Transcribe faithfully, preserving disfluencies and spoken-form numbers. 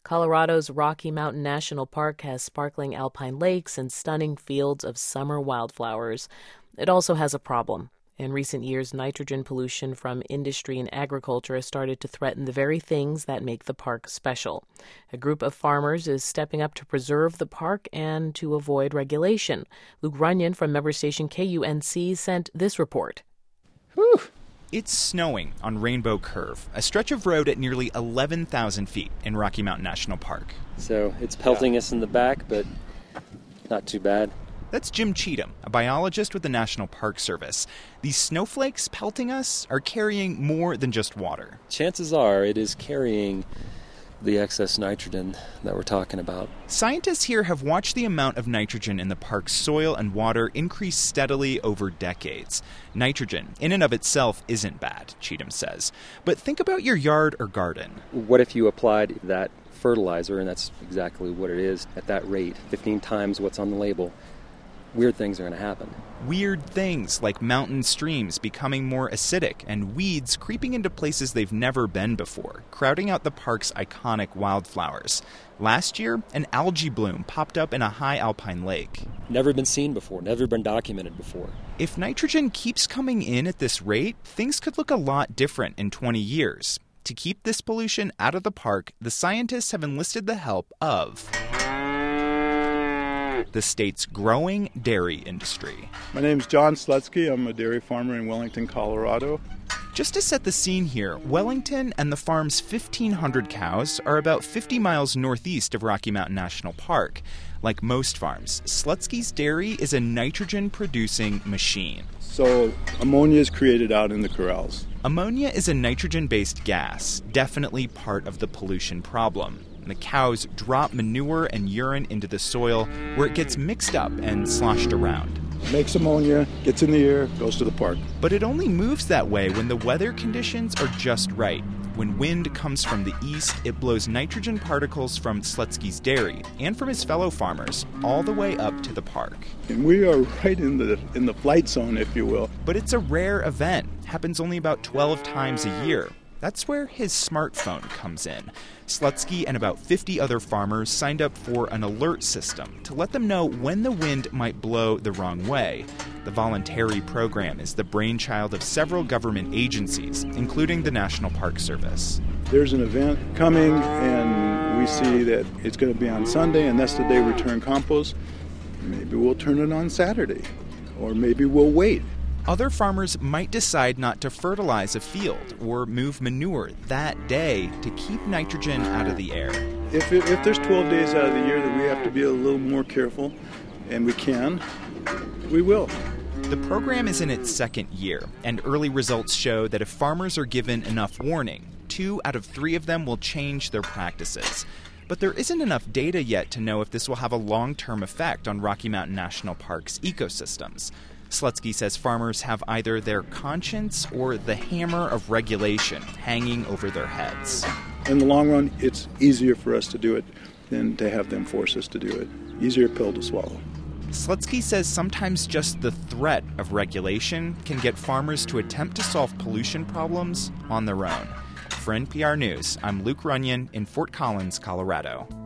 Colorado's Rocky Mountain National Park has sparkling alpine lakes and stunning fields of summer wildflowers. It also has a problem. In recent years, nitrogen pollution from industry and agriculture has started to threaten the very things that make the park special. A group of farmers is stepping up to preserve the park and to avoid regulation. Luke Runyon from member station K U N C sent this report. Whew. It's snowing on Rainbow Curve, a stretch of road at nearly eleven thousand feet in Rocky Mountain National Park. So it's pelting yeah. us in the back, but not too bad. That's Jim Cheatham, a biologist with the National Park Service. These snowflakes pelting us are carrying more than just water. Chances are it is carrying the excess nitrogen that we're talking about. Scientists here have watched the amount of nitrogen in the park's soil and water increase steadily over decades. Nitrogen, in and of itself, isn't bad, Cheatham says. But think about your yard or garden. What if you applied that fertilizer, and that's exactly what it is, at that rate, fifteen times what's on the label? Weird things are going to happen. Weird things like mountain streams becoming more acidic and weeds creeping into places they've never been before, crowding out the park's iconic wildflowers. Last year, an algae bloom popped up in a high alpine lake. Never been seen before, never been documented before. If nitrogen keeps coming in at this rate, things could look a lot different in twenty years. To keep this pollution out of the park, the scientists have enlisted the help of the state's growing dairy industry. My name's John Slutsky. I'm a dairy farmer in Wellington, Colorado. Just to set the scene here, Wellington and the farm's fifteen hundred cows are about fifty miles northeast of Rocky Mountain National Park. Like most farms, Slutsky's dairy is a nitrogen-producing machine. So ammonia is created out in the corrals. Ammonia is a nitrogen-based gas, definitely part of the pollution problem. The cows drop manure and urine into the soil where it gets mixed up and sloshed around. Makes ammonia, gets in the air, goes to the park. But it only moves that way when the weather conditions are just right. When wind comes from the east, it blows nitrogen particles from Slutsky's dairy and from his fellow farmers all the way up to the park. And we are right in the in the flight zone, if you will. But it's a rare event. Happens only about twelve times a year. That's where his smartphone comes in. Slutsky and about fifty other farmers signed up for an alert system to let them know when the wind might blow the wrong way. The voluntary program is the brainchild of several government agencies, including the National Park Service. There's an event coming, and we see that it's going to be on Sunday, and that's the day we turn compost. Maybe we'll turn it on Saturday, or maybe we'll wait. Other farmers might decide not to fertilize a field or move manure that day to keep nitrogen out of the air. If, it, if there's twelve days out of the year that we have to be a little more careful, and we can, we will. The program is in its second year, and early results show that if farmers are given enough warning, two out of three of them will change their practices. But there isn't enough data yet to know if this will have a long-term effect on Rocky Mountain National Park's ecosystems. Slutsky says farmers have either their conscience or the hammer of regulation hanging over their heads. In the long run, it's easier for us to do it than to have them force us to do it. Easier pill to swallow. Slutsky says sometimes just the threat of regulation can get farmers to attempt to solve pollution problems on their own. For N P R News, I'm Luke Runyon in Fort Collins, Colorado.